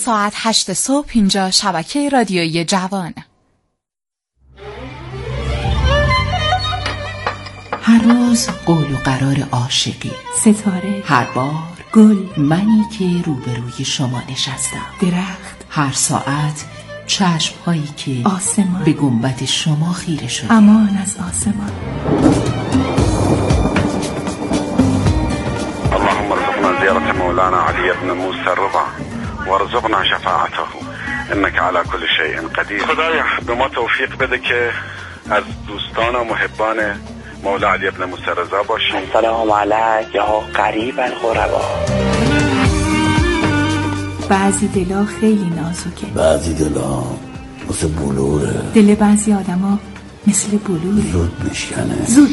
ساعت 8 صبح اینجا شبکه رادیویی جوان. هر روز قول و قرار عاشقی، ستاره، هر بار گل، منی که روبروی شما نشستم، درخت، هر ساعت چشم‌هایی که آسمان به گنبد شما خیره شده. امان از آسمان. اللهم ارزقنا زيارة مولانا علي بن موسى الرضا وارزقنا شفاعته انك على كل شيء قدیر. خدایا به ما توفیق بده که از دوستان و محبان مولا علی بن موسی الرضا باشیم. سلام علیک یا قریب الغربا. بعضی دلا خیلی نازکه، بعضی دلا مثل بلوره، دل بعضی آدما مثل بلوره، زود میشکنه.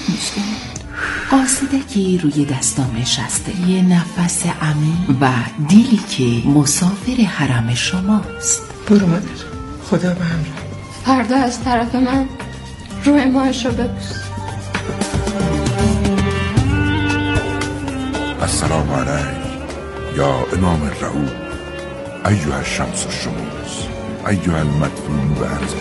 قاصدکی روی دستام نشسته، یه نفس عمیق و دیلی که مسافر حرم شماست. برو مادر، خدا به همراه. فردا از طرف من روی ماهشو ببوس. السلام علیک یا امام الرعود ایها الشمس الشموس ایها المدفون بارض.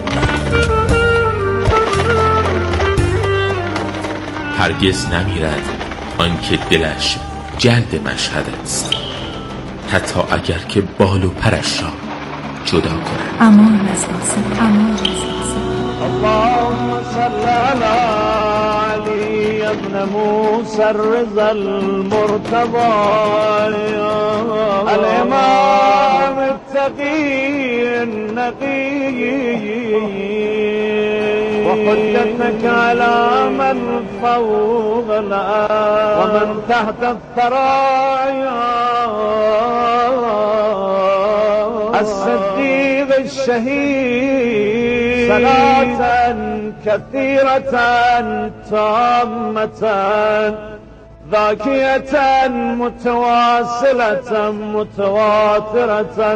هرگز نمیرد آنکه دلش جلد مشهد است، حتی اگر که بال و پرش را جدا کند. امان از آسمان، امان از آسمان. اللهم صل علی علی ابن موسی الرضا المرتضی الامام التقی النقی وحجتك على من فوق الأرض ومن تحت الثرايا الصديق الشهيد صلاة كثيرة تامة ذاكية متواصلة متواترة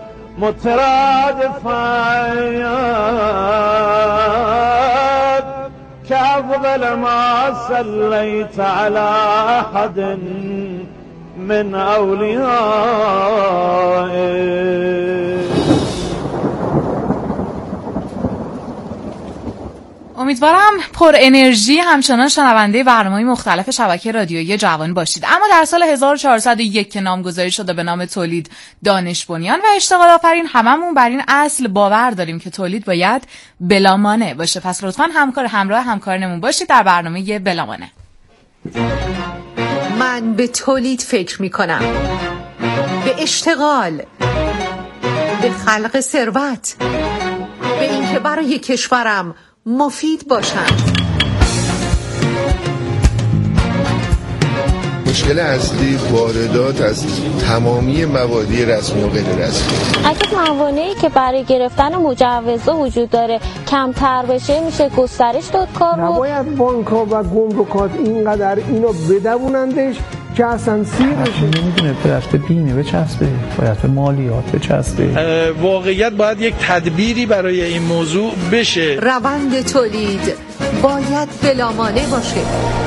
مترادفات كأفضل ما صليت على أحد من أوليائه. امیدوارم پر انرژی همچنان شنونده برنامه‌های مختلف شبکه رادیویی جوان باشید. اما در سال 1401 که نامگذاری شده به نام تولید، دانش بنیان و اشتغال آفرین، هممون بر این اصل باور داریم که تولید باید بلامانع باشه. پس لطفاً همراه همکارانمون باشید در برنامه بلامانع. من به تولید فکر می‌کنم، به اشتغال، به خلق ثروت، به اینکه برای کشورم مفید باشند. مشکل اصلی واردات از تمامی موادی رسمی و غیر رسمی. اگه موانعی که برای گرفتن مجوزها وجود داره کمتر بشه میشه گسترش داد کار رو. نباید بانک‌ها و گمرکات اینقدر اینو بدونندش که اصلا سیر بشه. نمیدونه باید به بیمه بچسبه، باید به مالیات بچسبه. واقعیت باید یک تدبیری برای این موضوع بشه. روند تولید باید بلامانع باشه.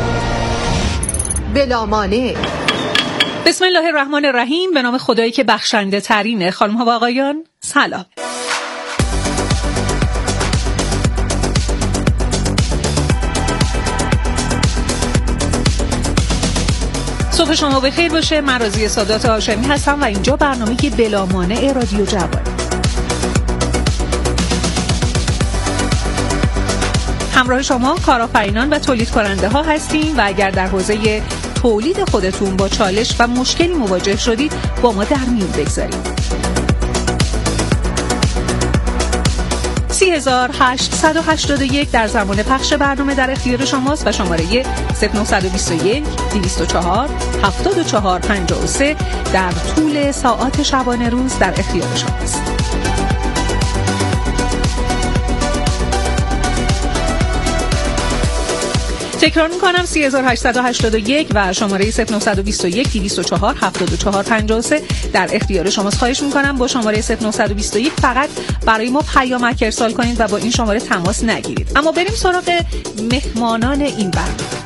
بلامانع. بسم الله الرحمن الرحیم. به نام خدایی که بخشنده ترینه. خانم ها و آقایان سلام. صبح شما بخیر باشه. من راضیه سادات هاشمی هستم و اینجا برنامه بلامانع رادیو جوان. همراه شما کارآفرینان و تولید کننده ها هستیم و اگر در حوزه تولید خودتون با چالش و مشکلی مواجه شدید با ما در میون بگذارید. 3881 در زمان پخش برنامه در اختیار شماست و شماره 0921 204 7453 در طول ساعات شبانه روز در اختیار شماست. تکرار میکنم 3881 و شماره 0921 204 7453 در اختیار شماست. خواهش میکنم با شماره 0921 فقط برای ما پیامک ارسال کنید و با این شماره تماس نگیرید. اما بریم سراغ مهمانان این برنامه.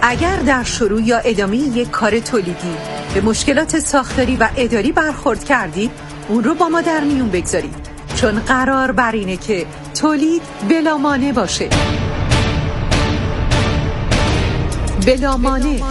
اگر در شروع یا ادامه یک کار تولیدی به مشکلات ساختاری و اداری برخورد کردید، اون رو با ما در میون بگذارید، چون قرار بر اینه که تولید بلامانع باشه. بلامانع.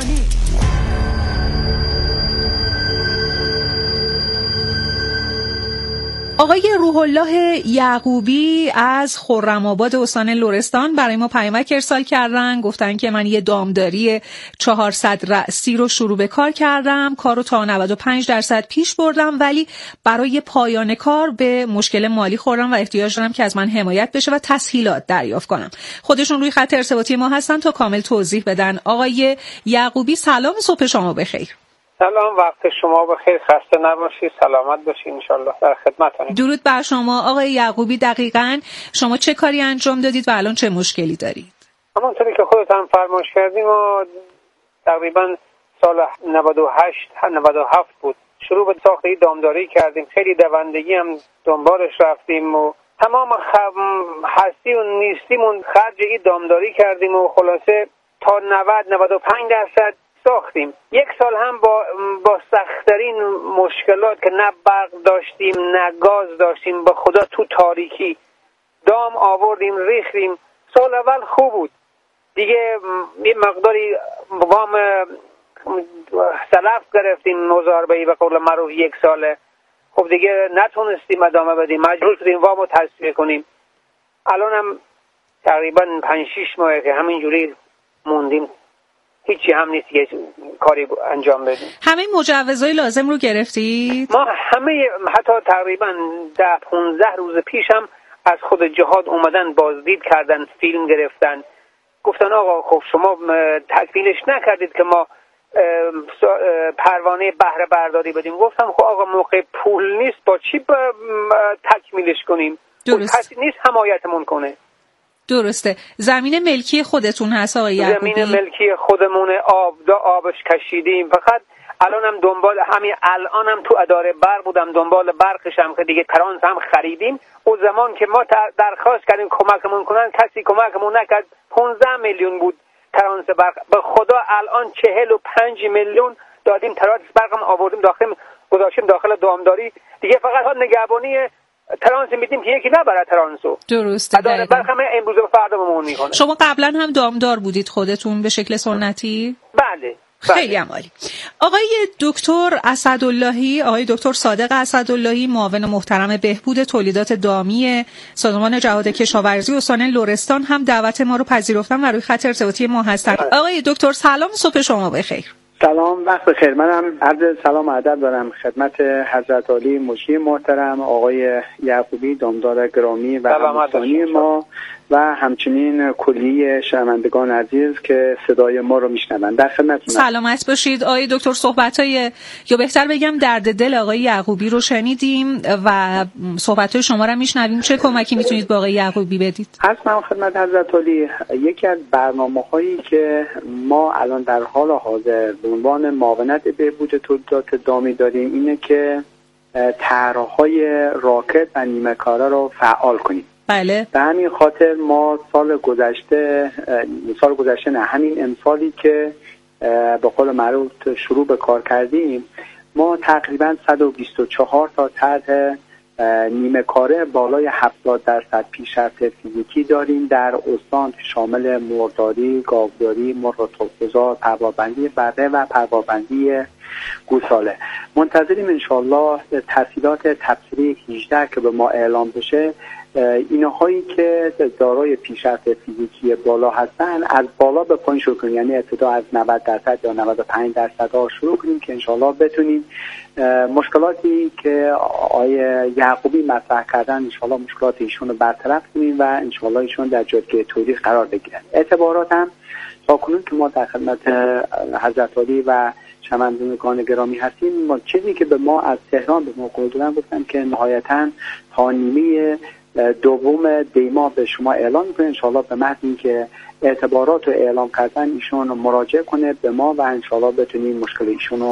آقای روح الله یعقوبی از خرم‌آباد استان لرستان برای ما پیامک ارسال کردن، گفتن که من یه دامداری 400 رأسی رو شروع به کار کردم، کارو تا 95% پیش بردم، ولی برای پایان کار به مشکل مالی خوردم و احتیاج دارم که از من حمایت بشه و تسهیلات دریافت کنم. خودشون روی خط ارتباطی ما هستن تا کامل توضیح بدن. آقای یعقوبی سلام، صبح شما بخیر. سلام، وقت شما بخیر، خسته نباشید، سلامت باشید، انشالله در خدمتتونیم. درود بر شما آقای یعقوبی. دقیقاً شما چه کاری انجام دادید و الان چه مشکلی دارید؟ همونطوری که خودتون فرمایش کردیم ما تقریبا سال 97 بود شروع به ساخت دامداری کردیم. خیلی دوندگی هم دنبالش رفتیم و تمام هستی و نیستیمون خرج این دامداری کردیم و خلاصه تا 90-95% ساختیم. یک سال هم با سخت‌ترین مشکلات که نه برق داشتیم نه گاز داشتیم، به خدا تو تاریکی دام آوردیم ریختیم. سال اول خوب بود دیگه، یه مقداری وام سلف گرفتیم مضاربه‌ای به قول معروف یک ساله. خب دیگه نتونستیم ادامه بدیم، مجبور شدیم وامو تسویه کنیم. الان هم تقریبا 5-6 ماهه که همینجوری موندیم، هیچی هم نیست یه کاری انجام بدیم. همه مجوزهای لازم رو گرفتید؟ ما همه، حتی تقریبا 10-15 روز پیش هم از خود جهاد اومدن بازدید کردن، فیلم گرفتن، گفتن آقا خب شما تکمیلش نکردید که ما پروانه بهره برداری بدیم. گفتم خب آقا موقع پول نیست، با چی تکمیلش کنیم؟ کسی نیست حمایتمون کنه. درسته. زمین ملکی خودتون هست آقای یعقوبی؟ زمین ملکی خودمونه، آبش کشیدیم. فقط الانم دنبال همین الانم تو اداره برق بودم، دنبال برقش هم که دیگه ترانس هم خریدیم. اون زمان که ما درخواست کردیم کمکمون کنن، کسی کمکمون نکرد. 15 میلیون بود ترانس برق. به خدا الان 45 میلیون دادیم ترانس برق هم آوردیم داخل، گذاشتیم داخل دامداری دیگه. فقط نگهبانی ترانس میدیم که یکی نبره ترانسو. درسته. اداره برق هم امروز و فردا بهمون میکنه. شما قبلا هم دامدار بودید خودتون به شکل سنتی؟ بله. خیلی عالی. آقای دکتر اسداللهی، آقای دکتر صادق اسداللهی، معاون محترم بهبود تولیدات دامی سازمان جهاد کشاورزی استان لرستان هم دعوت ما رو پذیرفتن و روی خط ارتباطی ما هستن. آقای دکتر سلام، صبح شما بخیر. سلام، وقت بخیر. منم عرض سلام و ادب دارم خدمت حضرت عالی مجری محترم آقای یعقوبی دامدار گرامی و همسانی ما و همچنین کلیه شنوندگان عزیز که صدای ما رو میشنون. در خدمتتون. سلامت باشید آقای دکتر. صحبت‌های یا بهتر بگم درد دل آقای یعقوبی رو شنیدیم و صحبت‌های شما رو میشنویم. چه کمکی میتونید با آقای یعقوبی بدید؟ من خدمت حضرت عالی یکی از برنامه‌هایی که ما الان در حال حاضر به عنوان معاونت بهبود تولیدات دامی داریم اینه که طرح‌های راکد و نیمه کاره رو فعال کنیم. بله. به همین خاطر ما سال گذشته نه همین امسالی که به قول معروف شروع به کار کردیم، ما تقریبا 124 تا طرح نیمه کاره بالای 70% پیشرفت فیزیکی داریم در استان که شامل مرغداری، گاوداری، مرغ تخم‌گذار، پروابندی بره و پروابندی گوساله. منتظریم انشالله تسهیلات تبصره 18 که به ما اعلام بشه. اینهایی که دارای پیشرفت فیزیکی بالا هستن از بالا به پایین شروع کنیم، یعنی ابتدا از 90% یا 95% ها شروع کنیم که انشالله بتونیم مشکلاتی که آقای یعقوبی مطرح کردن انشالله مشکلات ایشون رو برطرف کنیم و انشالله ایشون در جایگاه تولید قرار بگیرن. اعتبارات هم تا کنون که ما در خدمت حضرت عالی و شنوندگان گرامی هستیم، ما چیزی که به ما از تهران به ما قول دادن گفتن که نهایتاً تا نیمه دوم دیما به شما اعلام میکنه. انشالله به محض اینکه اعتبارات رو اعلام کردن ایشون مراجعه کنه به ما و انشالله بتونیم مشکل ایشون رو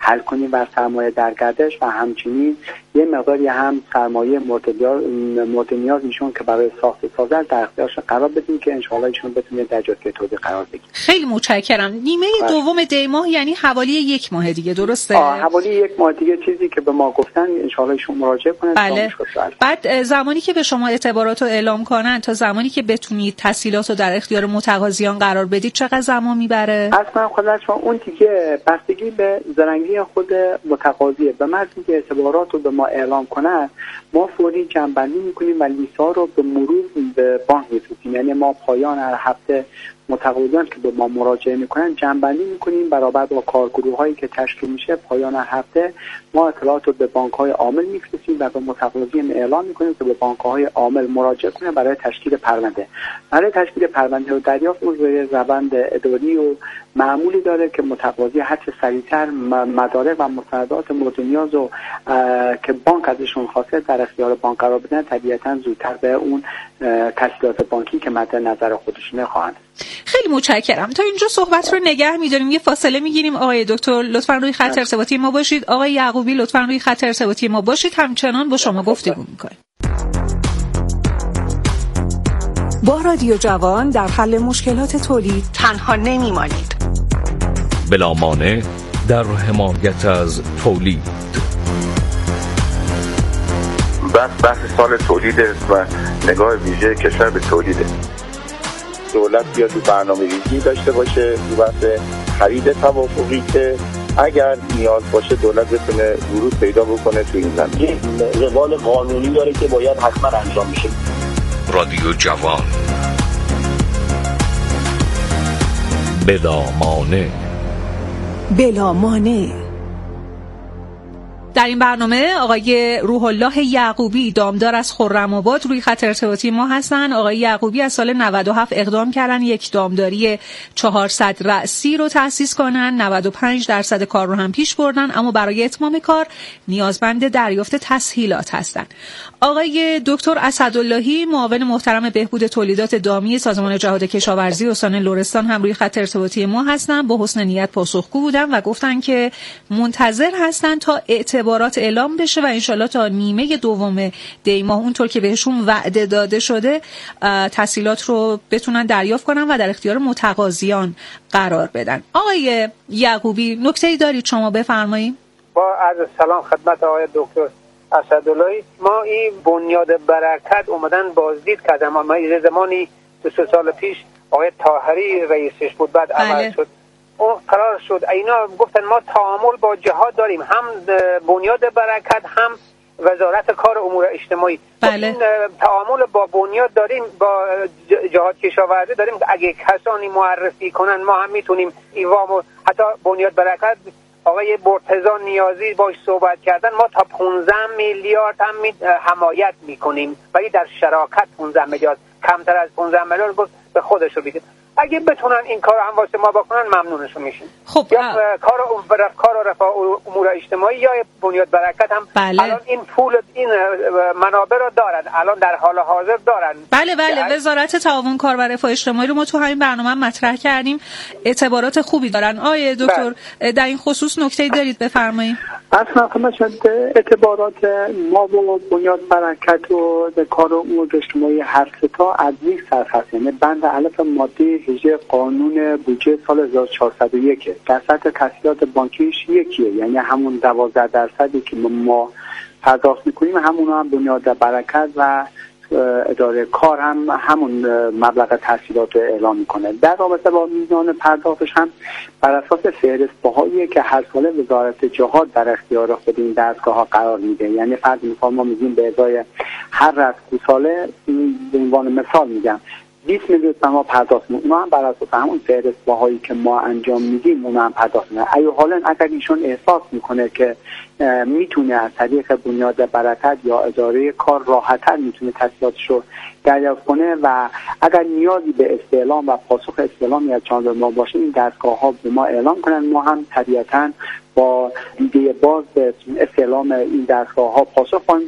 حل کنیم و سرمایه در گردش و همچنین یه مقداری هم سرمایه مورد نیاز ایشون که برای ساخت سازه در اختیارش قرار بدیم که انشاءالله ایشون بتونه در جایگاه تولید قرار بگیره. خیلی متشکرم. نیمه دوم دی ماه یعنی حوالی 1 ماه دیگه، درسته؟ حوالی 1 ماه دیگه چیزی که به ما گفتن انشاءالله ایشون مراجعه کنن. بله. بعد زمانی که به شما اعتبارات رو اعلام کنن تا زمانی که بتونید تسهیلات رو در اختیار متقاضیان قرار بدید چقدر زمان میبره؟ اصلا خودش اون دیگه بستگی به زرنگی خود متقاضیه. به محضی که اعتبارات رو به ما اعلام کنن ما فوری جمع‌بندی میکنیم و لیست‌ها رو به مرور به بانک میفرستیم. یعنی ما پایان هر هفته متقاضیان که به ما مراجعه میکنن جمع‌بندی میکنیم برابر با کارگروه‌هایی که تشکیل میشه. پایان هر هفته ما اطلاعات رو به بانک‌های عامل میفرستیم و به متقاضیان اعلام میکنیم که به بانک‌های عامل مراجعه کنن برای تشکیل پرونده. برای تشکیل پرونده و دریافت اون روند اداری و معمولی داره که متقاضی هر چه سریعتر مدارک و مستندات مورد نیاز رو که بانک ازشون خواسته در اختیار بانک قرار بدن طبیعتاً زودتر به اون تسهیلات بانکی که مد نظر خودشونه خواهند. خیلی متشکرم. تا اینجا صحبت رو نگه می‌داریم، یه فاصله می‌گیریم. آقای دکتر لطفاً روی خط ارتباطی ما باشید. آقای یعقوبی لطفاً روی خط ارتباطی ما باشید. همچنان با شما گفتگو می‌کنیم. با رادیو جوان در حل مشکلات تولید تنها نمی‌مانید. بلا مانع در حمایت از تولید. بحث سال تولیده و نگاه ویژه کشور به تولیده. دولت بیاد تو برنامه‌ریزی داشته باشه تو بحث خرید توافقی که اگر نیاز باشه دولت بتونه ورود پیدا بکنه تو این زمینه. روال قانونی داره که باید حتما انجام میشه. رادیو جوان بلا مانع. در این برنامه آقای روح الله یعقوبی دامدار از خرم‌آباد روی خط ارتباطی ما هستن. آقای یعقوبی از سال 97 اقدام کردن یک دامداری 400 رأسی رو تأسیس کنن. 95% کار رو هم پیش بردن، اما برای اتمام کار نیازمند دریافت تسهیلات هستن. آقای دکتر اسداللهی معاون محترم بهبود تولیدات دامی سازمان جهاد کشاورزی استان لرستان هم روی خط ارتباطی ما هستن. با حسن نیت پاسخگو بودن و گفتن که منتظر هستن تا اعتبارات اعلام بشه و انشالله تا نیمه دوم دی ماه اونطور که بهشون وعده داده شده تسهیلات رو بتونن دریافت کنن و در اختیار متقاضیان قرار بدن. آقای یعقوبی نکته‌ای دارید شما بفرمایید؟ با عرض سلام خدمت آقای دکتر اسداللهی. ما این بنیاد برکت اومدن بازدید کردن. ما یه زمانی 2 سال پیش آقای طاهری رئیسش بود، بعد عوض شد. اون قرار شد اینا گفتن ما تعامل با جهاد داریم، هم بنیاد برکت هم وزارت کار امور اجتماعی. این تعامل با بنیاد داریم، با جهاد کشاورزی داریم. اگه کسانی معرفی کنن ما هم میتونیم ایوامو حتی بنیاد برکت آقای مرتضی نیازی باش صحبت کردن، ما تا 15 میلیارد هم حمایت میکنیم، ولی در شراکت 15 میلیارد، کمتر از 15 میلیارد گفت به خودش رو بگید. اگه بتونن این کار هم واسه ما بکنن ممنونشون میشیم. خب یا کار و رفاه امور اجتماعی یا بنیاد برکت هم الان این پول این منابع رو دارن، الان در حال حاضر دارن. بله وزارت تعاون کار و رفاه اجتماعی رو ما تو همین برنامه مطرح کردیم، اعتبارات خوبی دارن. آیه دکتر در این خصوص نکته‌ای دارید بفرمایید؟ اصلا مثلا اعتبارات ما با بنیاد برکت و کار امور اجتماعی هر سه تا از یک سر هست. یعنی بند الف ماده 18 قانون بودجه سال 1401 در سطح تسهیلات بانکیش یکیه، یعنی همون 12% که ما پرداخت میکنیم همون هم بنیاد برکت و اداره کار هم همون مبلغ تسهیلات رو اعلام میکنه. در رابطه با میزان پرداختش هم بر اساس فهرست‌هایی که هر ساله وزارت جهاد در اختیار خود این دستگاه ها قرار میده. یعنی فرض مثال ما میگیم به ازای هر رسم ساله به عنوان مثال میگم 20 میلیون ما پرداخت میکنیم، اونا هم بر اساس همون فهرست‌هایی که ما انجام میدیم اونا هم پرداخت میکنن. حالا اگر ایشون احساس میکنه که میتونه از طریق بنیاد برکت یا اداره کار راحت‌تر میتونه تسهیلاتش رو دریافت کنه و اگر نیازی به استعلام و پاسخ استعلامی از جانب ما باشه این دستگاه‌ها به ما اعلام کنن، ما هم طبیعتاً با دیده باز به استعلام این دستگاه‌ها پاسخ خواهیم داد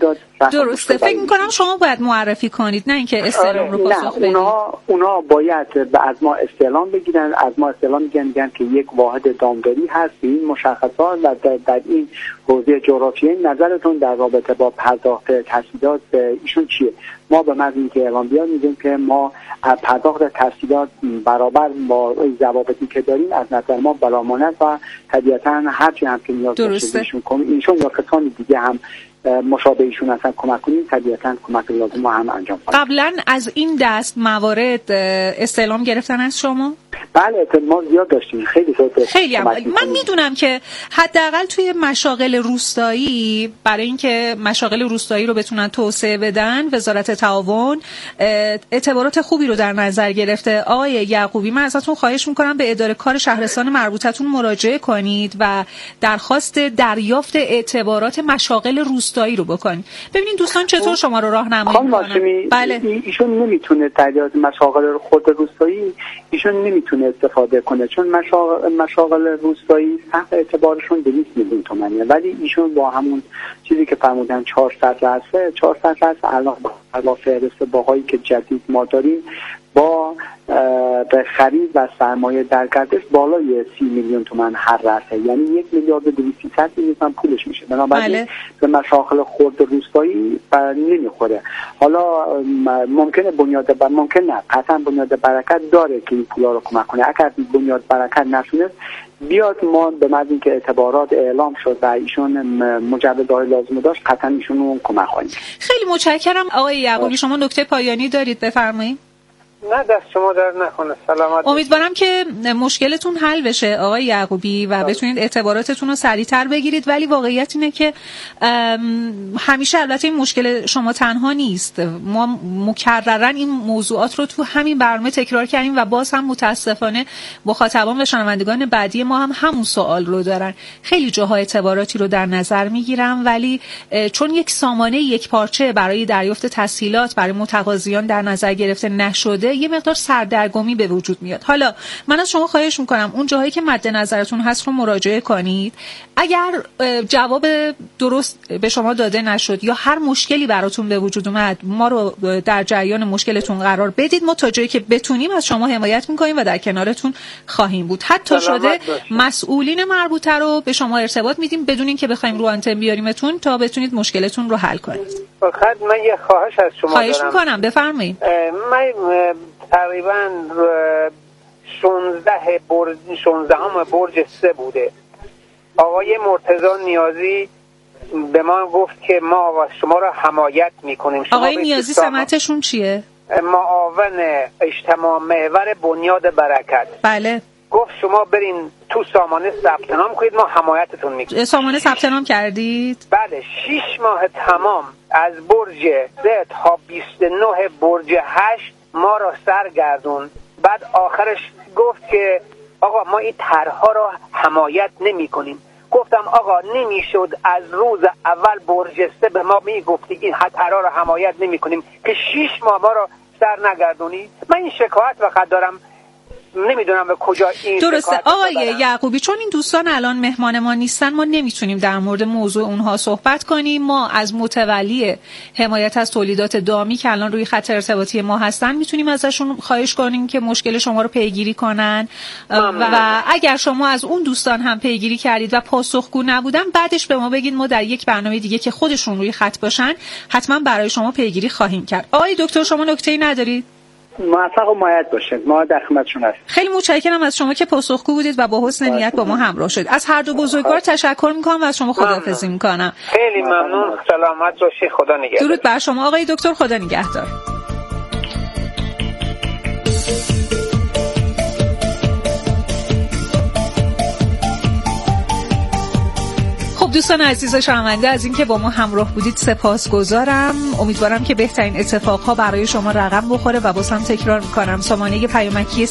درسته. فکر می‌کنم شما باید معرفی کنید، نه اینکه استعلام رو پاسخ بدید. اونا باید از ما استعلام بگیرن، از ما استعلام میگن که یک واحد دامداری هست به این مشخصات و در این حوزه جغرافیایی نظرتون در رابطه با پرداخت تسهیلات ایشون چیه؟ ما به محض اینکه اعلام بیاد میگیم که ما پرداخت تسهیلات برابر با ضوابطی که داریم از نظر ما بلامانه و طبیعتاً هرچی هم که نیاز باشه ایشون یا کسانی دیگه هم مشابه ایشون اصلا کمک کنیم، طبیعتاً کمک لازم ما هم انجام کنیم. قبلا از این دست موارد استعلام گرفتن از شما؟ بله ما زیاد داشتیم، خیلی هم. من میدونم که حداقل توی مشاغل روستایی برای اینکه مشاغل روستایی رو بتونن توسعه بدن وزارت تعاون اعتبارات خوبی رو در نظر گرفته. آقای یعقوبی من ازتون خواهش میکنم به اداره کار شهرستان مربوطتون مراجعه کنید و درخواست دریافت اعتبارات مشاغل روستایی رو بکنید. ببینید دوستان چطور شما رو راهنمایی میکنن. بله ایشون نمیتونه دریافت مشاغل خود روستایی ایشون نمیتونه استفاده کنه، چون مشاغل روستایی سقف اعتبارشون 200 میلیون تومانیه، ولی ایشون با همون چیزی که فرمودن 400 درصد الان با فهرست باهایی که جدید ما داریم با به خرید و سرمایه در گردش بالای 30 میلیون تومان هر رأسه، یعنی 1 میلیارد و 200 میلیون تومان پولش میشه. بنابراین به مشاغل خرد روستایی نمیخوره. حالا ممکنه قطعا بنیاد برکت داره که این پولا رو کمک کنه. اگر بنیاد برکت نتونست بیاد، ما به محض اینکه اعتبارات اعلام شد و ایشون مجوزهای لازم داشت قطعا ایشون رو کمک کنیم. خیلی متشکرم. آقای یعقوبی شما نکته پایانی دارید بفرمایید. نه دست شما در نکنه. سلامت. امیدوارم که مشکلتون حل بشه آقای یعقوبی و بتونید اعتباراتتون رو سریعتر بگیرید، ولی واقعیت اینه که همیشه البته این مشکل شما تنها نیست. ما مکررن این موضوعات رو تو همین برنامه تکرار کردیم و باز هم متاسفانه مخاطبان و شنوندگان بعدی ما هم همون سوال رو دارن. خیلی جاها اعتباراتی رو در نظر میگیرم ولی چون یک سامانه یک پارچه برای دریافت تسهیلات برای متقاضیان در نظر گرفته نشده، یه مقدار سردرگمی به وجود میاد. حالا من از شما خواهش میکنم اون جاهایی که مد نظرتون هست رو مراجعه کنید. اگر جواب درست به شما داده نشد یا هر مشکلی براتون به وجود اومد، ما رو در جریان مشکلتون قرار بدید. ما تا جایی که بتونیم از شما حمایت میکنیم و در کنارتون خواهیم بود. حتی شده مسئولین مربوطه رو به شما ارتباط میدیم بدون اینکه بخوایم رو آنتن بیاریمتون تا بتونید مشکلتون رو حل کنید. فقط من یه خواهش از شما خواهش میکنم بفرمایید. من تقریبا 16 برج 3 بوده. آقای مرتضی نیازی به ما گفت که ما و شما را حمایت میکنیم. آقای نیازی سمتشون چیه؟ معاون اجتماع محور بنیاد برکت. بله. گفت شما برین تو سامانه ثبت نام کنید، ما حمایتتون میکنیم. سامانه ثبت نام کردید؟ بله 6 ماه تمام از برج 3 تا 29 برج 8 ما را سرگردون. بعد آخرش گفت که آقا ما این طرح‌ها را حمایت نمی کنیم. گفتم آقا نمیشد از روز اول برج 3 به ما میگفتی این طرح‌ها را حمایت نمی کنیم که 6 ماه ما را سر نگردونی. من این شکایت فقط دارم، نمیدونم به کجا این درسته. آقای یعقوبی چون این دوستان الان مهمان ما نیستن ما نمیتونیم در مورد موضوع اونها صحبت کنیم. ما از متولی حمایت از تولیدات دامی که الان روی خط ارتباطی ما هستن میتونیم ازشون خواهش کنیم که مشکل شما رو پیگیری کنن و اگر شما از اون دوستان هم پیگیری کردید و پاسخگو نبودن بعدش به ما بگید، ما در یک برنامه دیگه که خودشون روی خط باشن حتما برای شما پیگیری خواهیم کرد. آقای دکتر شما نکته‌ای ندارید؟ موفق و مایت باشید. ما در خدمتتون هستیم. خیلی متشکرم از شما که پاسخگو بودید و با حسن نیت با ما همراه شدید. از هر دو بزرگوار تشکر می‌کنم و از شما خداحافظی می‌کنم. خیلی ممنون. سلامت باشید. خدا نگهدار. درود بر شما آقای دکتر. خدا نگهدار. دوستان عزیز شنونده از اینکه با ما همراه بودید سپاسگزارم. امیدوارم که بهترین اتفاقها برای شما رقم بخوره و بازم تکرار میکنم سامانه پیامکی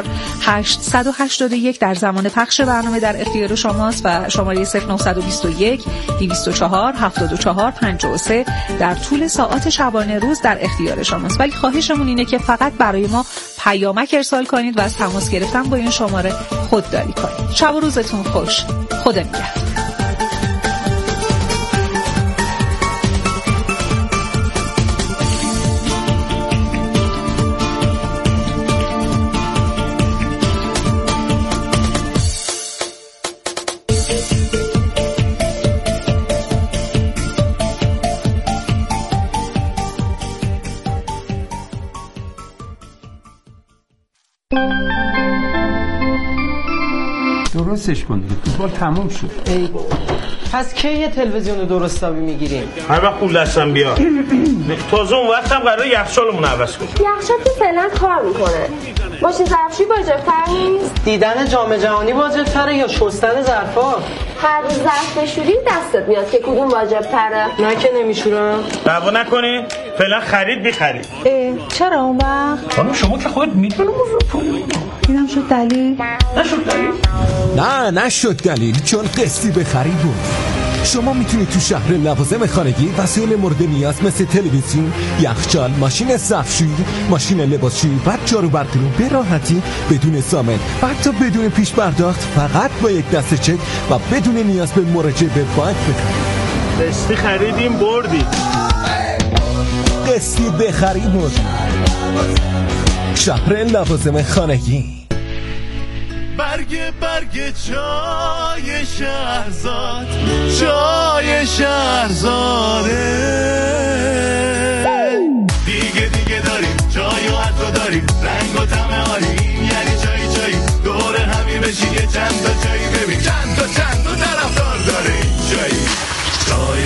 3881 در زمان پخش برنامه در اختیار شماست و شماره 0921 204 74 53 در طول ساعات شبانه روز در اختیار شماست. ولی خواهشمون اینه که فقط برای ما پیامک ارسال کنید و از تماس گرفتن با این شماره خودداری کنید. شب و روزتون خوش. خدا نگهدار. درستش کن دیگه، فوتبال تموم شد. ای پس کی یه تلویزیون درستابی میگیریم؟ هر وقت پول دستم بیاد. تازه اون وقت هم قراره یخچالمون عوض کنیم. یخچال که فعلا کار میکنه. ماشین ظرفشویی واجب‌تر نیست؟ دیدن جام جهانی واجب‌تره یا شستن ظرفا؟ هر روز ظرف بشوری دستت میاد که کدوم واجب‌تره. نه که نمیشورم. دعوا نکنی. فعلا خرید بیخرید. چرا اون وقت؟ خانم شما که خودت میدونی موضوع پول. اینم شد دلیل. نشد دلیل؟ نه نشد دلیل، چون قسطی بخرید بود. شما میتونید تو شهر لوازم خانگی وسایل مورد نیاز مثل تلویزیون، یخچال، ماشین ظرفشویی، ماشین لباسشویی و جاروبرقی رو به راحتی بدون ضامن و حتی بدون پیش پرداخت فقط با یک دسته چک و بدون نیاز به مراجعه به بانک بخرید. قسطی خریدیم بردیم. قسطی بخرید بود. شهر لوازم خانگی. برگ چای شهرزاد، چای شهرزاده. دیگه داریم چای و عطر داریم، رنگ و طعم عالیم، یعنی چای دور همی بشی یه چند تا چای ببین، چند تا طرفدار داره این چای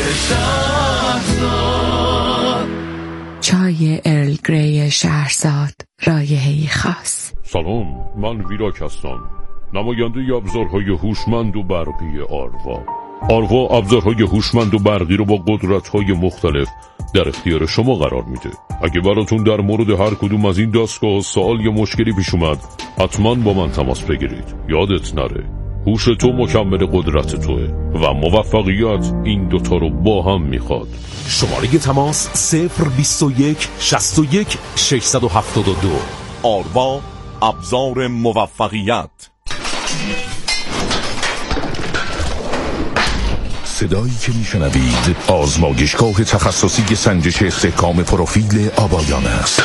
شهرزاد. چای ارل گری شهرزاد، رایحه‌ای خاص. سلام، من ویراک هستم، نماینده ابزارهای هوشمند و برقی آروا. آروا ابزارهای هوشمند و برقی رو با قدرت‌های مختلف در اختیار شما قرار میده. اگه براتون در مورد هر کدوم از این دستگاه سوال یا مشکلی پیش اومد، حتما با من تماس بگیرید. یادت نره، هوش تو مکمل قدرت توه و موفقیت این دوتا رو با هم میخواد. شماره تماس 021 61 672. آروا، ابزار موفقیت. صدایی که میشنوید آزمایشگاه تخصصی سنجش استحکام پروفیل آبایان است.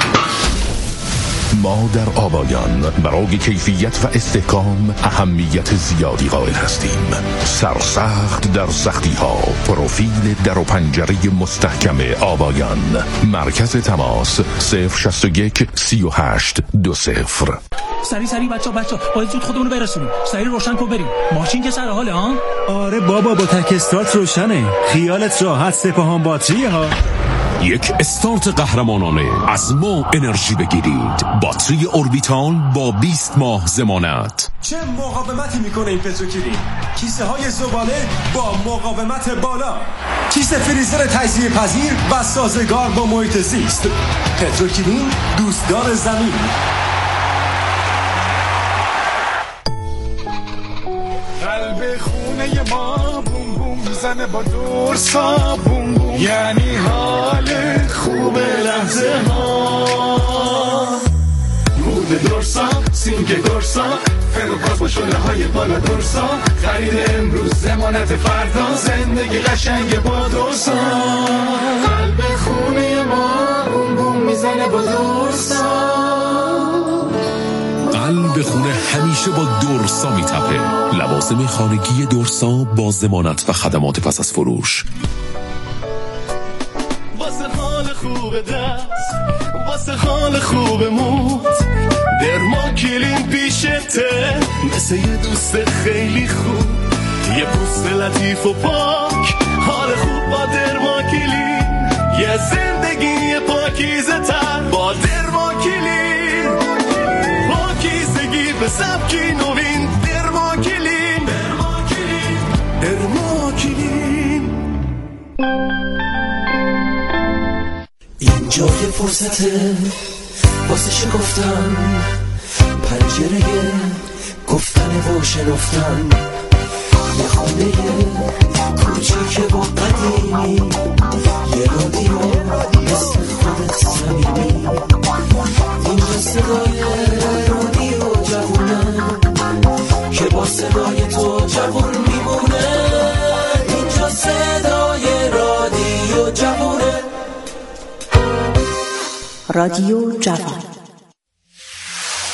ما در آبایان برای کیفیت و استحکام اهمیت زیادی قائل هستیم. سرسخت در سختی ها، پروفیل در و پنجره مستحکم آبایان. مرکز تماس 061 38 20. سری بچه باید زود خودمونو برسونیم. سری روشن کن بریم. ماشین که سر حاله ها؟ آره بابا، با تک استارت روشنه. خیالت راحت، سپاهان باتریه ها. یک استارت قهرمانانه از ما انرژی بگیرید. باتری اوربیتال با 20 ماه ضمانت. چه مقاومتی میکنه این پتروکیلین؟ کیسه های زباله با مقاومت بالا، کیسه فریزر تجزیه پذیر و سازگار با محیط زیست. پتروکیلین، دوستدار زمین. قلب خونه ما بوم بوم میزنه با دورسا بوم بوم، یعنی حال خوب لحظه ها. مود دورسا، سینگ دورسا، فروپاس با شله های بالا دورسا. خرید امروز ضمانت فردا، زندگی قشنگ با دورسا. قلب خونه ما بوم بوم میزنه با دورسا. قلب خونه همیشه با دورسا میتپه. لوازم خانگی دورسا با ضمانت و خدمات پس از فروش. واسه حال خوب دست، واسه حال خوب موت، درماکلین پیشته مثل یه دوست خیلی خوب. یه پوست لطیف و پاک، حال خوب با درماکلین. یه زندگی پاکیزه تر با درماکلین. پاکیزگی به سبکی نوین، درماکلین. درماکلین. اینجا یه فرصته واسه شکفتن، پنجره گفتن و شنفتن. یه خونه کوچیک و قدیمی، یه رادیو مثل خودت صمیمی. اینجا صدای رادیو جوونه که با صدای تو جوون میمونه. اینجا صدای رادیو جوونه. رادیو جوان.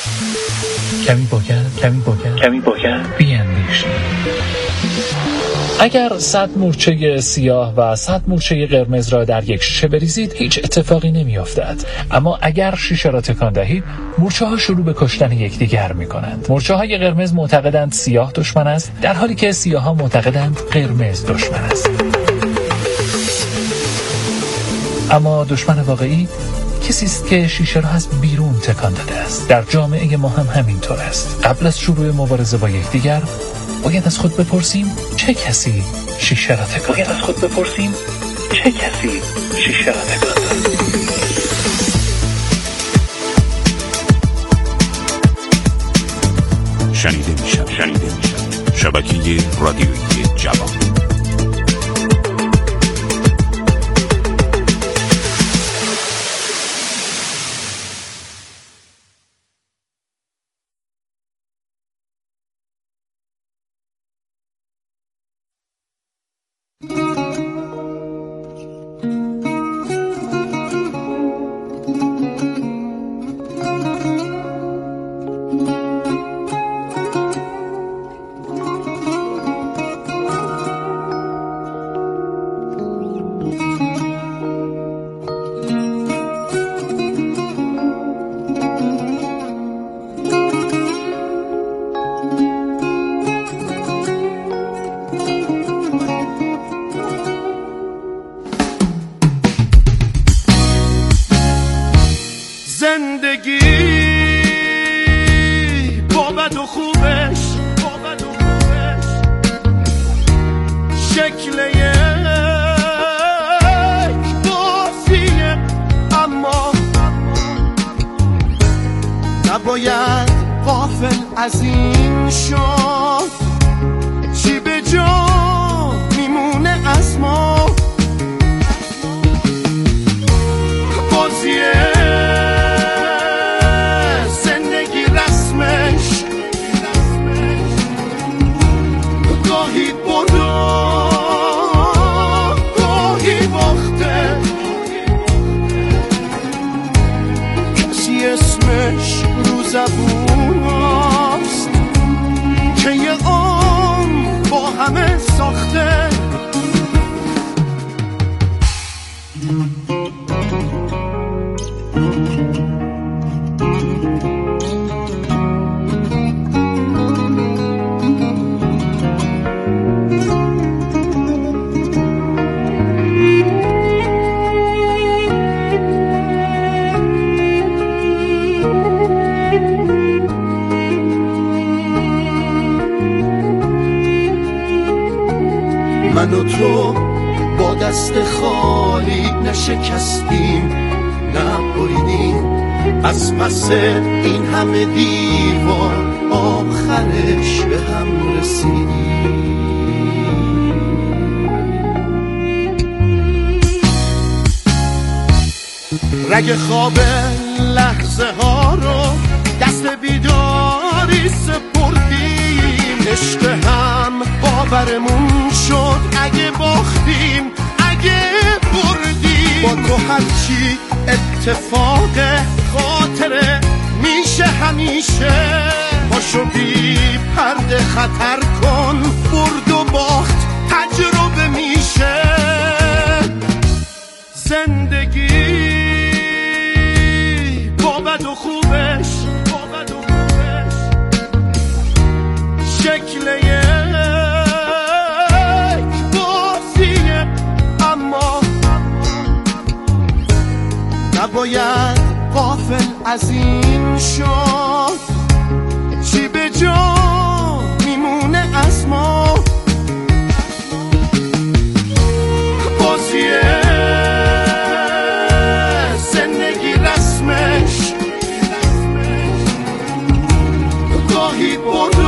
کمی بگن بیاندیش. اگر 100 مورچه سیاه و 100 مورچه قرمز را در یک شیشه بریزید هیچ اتفاقی نمیافتد، اما اگر شیشه را تکان دهید مورچه ها شروع به کشتن یکدیگر میکنند. مورچه های قرمز معتقدند سیاه دشمن است، در حالی که سیاه ها معتقدند قرمز دشمن است. اما دشمن واقعی کسی است که شیشه را از بیرون تکان داده است. در جامعه ما هم همینطور است. قبل از شروع مبارزه با یکدیگر باید از خود بپرسیم چه کسی شیشه را تکان داد. شنیده میشن شبکه رادیویی جوان. زندگی با بد و خوبش شکل یک بازیه، اما نباید غافل از این شد چی به جا میمونه از ما. بازیه زبون است که یه عمر با همه ساخته. من و تو با دست خالی نشکستیم، نبریدیم از پس این همه دیوار، آخرش به هم رسیدیم. رگ خواب لحظه ها رو دست بیداری سپردیم، عشق هم باورمون شد اگه باختیم اگه بردیم. با تو هرچی اتفاق خاطره میشه همیشه، پاشو بی پرده خطر کن، برد و باخت تجربه میشه. زندگی با بد و خوبش شکل یک بازیه، اما نباید غافل از این شد چی به جا میمونه از ما. بازیه زندگی رسمش گاهی برد